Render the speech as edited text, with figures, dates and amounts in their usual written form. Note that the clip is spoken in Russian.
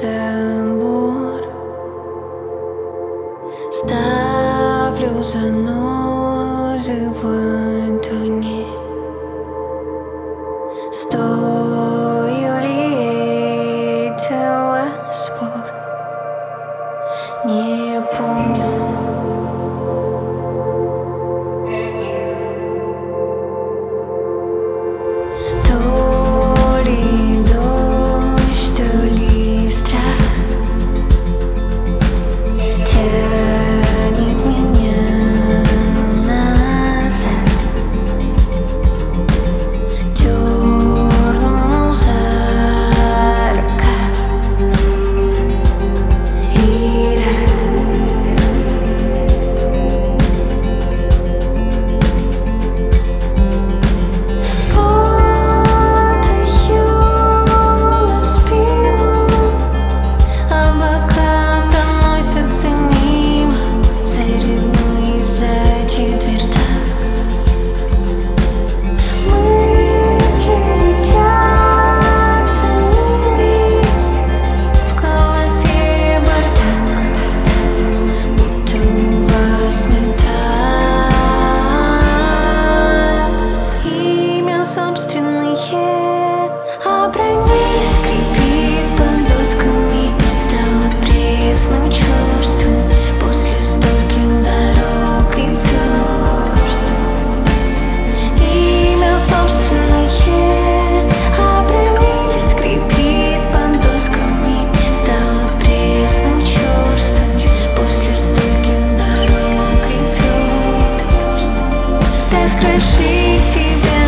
забор. Ставлю занозы в ладони. Стоил ли этого спор? Не помню. То ли дождь, то ли страх тянет меня назад. Дернул за рукав и рад. Обронили, скрипит под досками, стало пресным чувством после стольких дорог и верст. Имя собственное обронили, скрипит под досками, стало пресным чувством после стольких дорог и верст. Раскрошить себя